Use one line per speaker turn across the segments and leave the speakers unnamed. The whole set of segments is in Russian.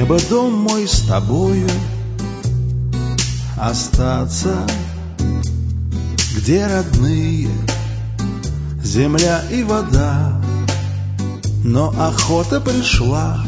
бы дом мой с тобою остаться, где родные земля и вода. Но охота пришла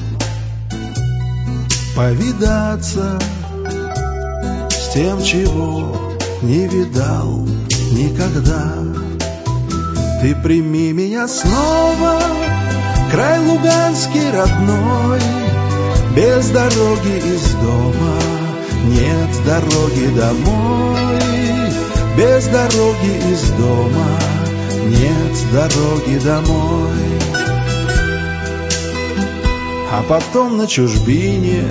повидаться с тем, чего не видал никогда. Ты прими меня снова, край луганский родной, без дороги из дома нет дороги домой, без дороги из дома нет дороги домой. А потом на чужбине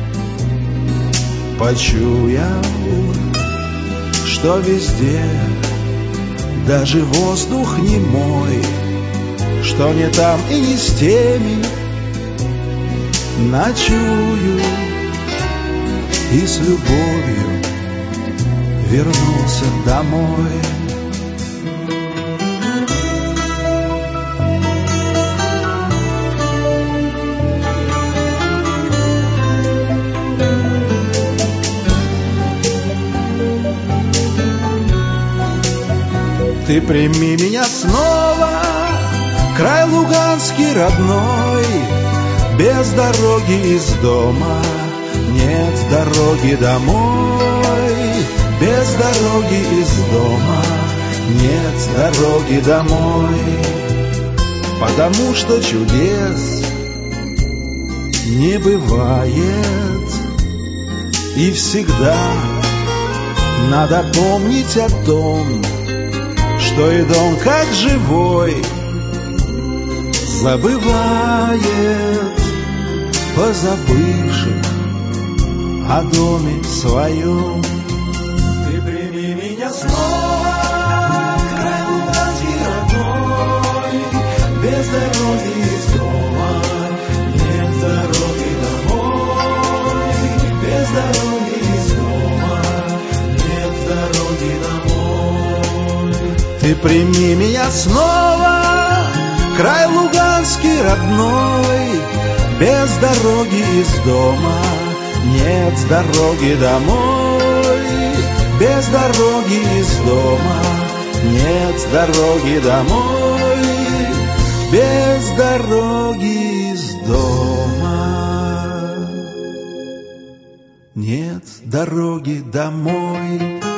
почуял, что везде даже воздух не мой, что не там и не с теми ночую, и с любовью вернулся домой. Ты прими меня снова, край луганский родной, без дороги из дома нет дороги домой, без дороги из дома нет дороги домой. Потому что чудес не бывает, и всегда надо помнить о том, что и дом как живой забывает позабывших о доме своем. Ты прими меня снова, край луганский родной, без дороги из дома нет дороги домой, без дороги из дома нет дороги домой. Ты прими меня снова, край луганский родной, без дороги из дома нет дороги домой, без дороги из дома нет дороги домой, без дороги из дома нет дороги домой.